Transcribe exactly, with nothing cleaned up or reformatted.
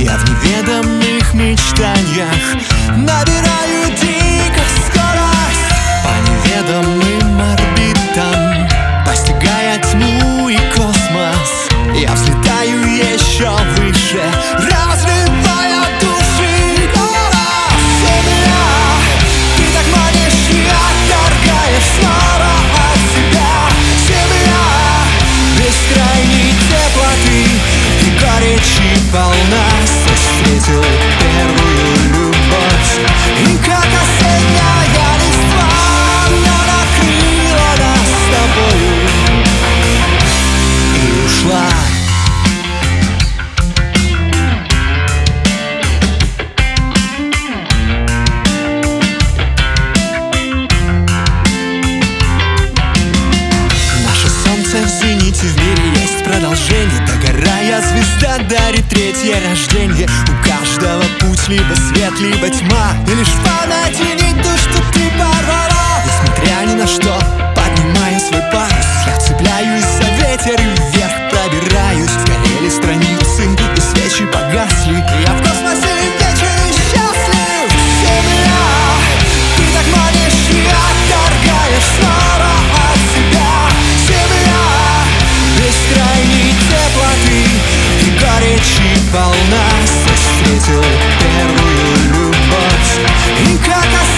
Я в неведомых мечтаниях набираю дико скорость по неведомым орбитам, постигая тьму и космос. Я взлетаю еще выше, разрывая души голос. Земля, ты так манишь и отторгаешь снова от себя. Земля, бескрайней теплоты и горечи полна. Встретил первую любовь, и как осенняя листва она накрыла нас с тобою и ушла. Наше солнце в зените, в мире есть продолжение. Догорая, звезда дарит третье рождение. У каждого путь либо свет, либо тьма, и лишь в памяти не то, что ты порвала. Несмотря ни на что, поднимаю свой парус. Я цепляюсь за ветер и вверх пробираюсь. Сгорели страницы и свечи погасли. Я в космосе вечен и счастлив. Земля, ты так манишь и отторгаешь снова от себя. Земля, бескрайней теплоты и горечи полна. Встретил первую любовь, и как